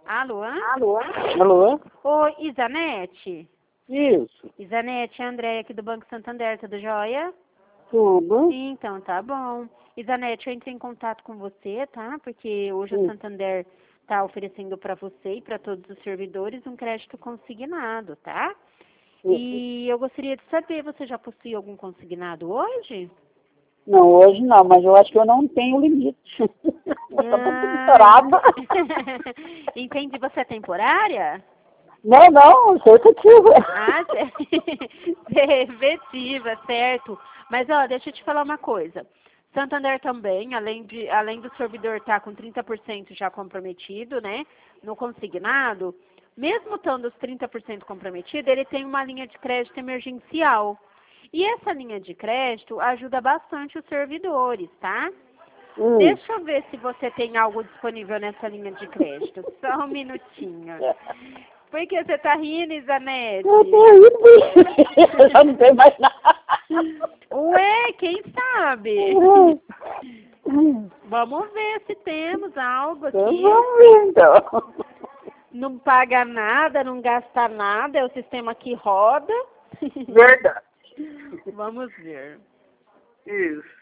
Alô? Alô? Oi, Isanete? Isso. Isanete, é a Andréia aqui do Banco Santander, tudo jóia? Tudo. Então, tá bom. Isanete, eu entrei em contato com você, tá? Porque hoje o Santander tá oferecendo para você e para todos os servidores um crédito consignado, tá? E eu gostaria de saber, você já possui algum consignado hoje? Não, hoje não, mas eu acho que eu não tenho limite. Eu tô muito estourada. Entendi, você é temporária? Não, eu sou efetiva. Ah, você é efetiva, certo. Mas, ó, deixa eu te falar uma coisa. Santander também, além do servidor estar com 30% já comprometido, né, no consignado, mesmo estando os 30% comprometido, ele tem uma linha de crédito emergencial. E essa linha de crédito ajuda bastante os servidores, tá? Deixa eu ver se você tem algo disponível nessa linha de crédito. Só um minutinho. Por que você tá rindo, Isanete? Eu tô indo. Eu já não tenho mais nada. Ué, quem sabe? Vamos ver se temos algo aqui. Vamos ver, então. Não paga nada, não gasta nada, é o sistema que roda. Verdade. Vamos ver. Isso.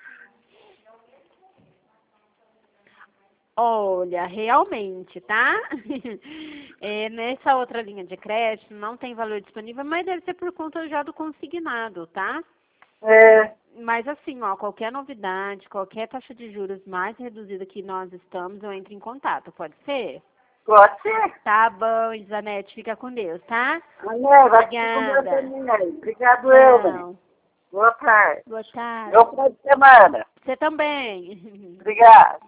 Olha, realmente, tá? Nessa outra linha de crédito não tem valor disponível, mas deve ser por conta já do consignado, tá? Mas assim, ó, qualquer novidade, qualquer taxa de juros mais reduzida que nós estamos, eu entro em contato, pode ser? Pode ser. Tá bom, Isanete, fica com Deus, tá? Amém, vai ficar com Deus também aí. Obrigado, Elba. Boa tarde. Boa tarde. Bom final de semana. Você também. Obrigado.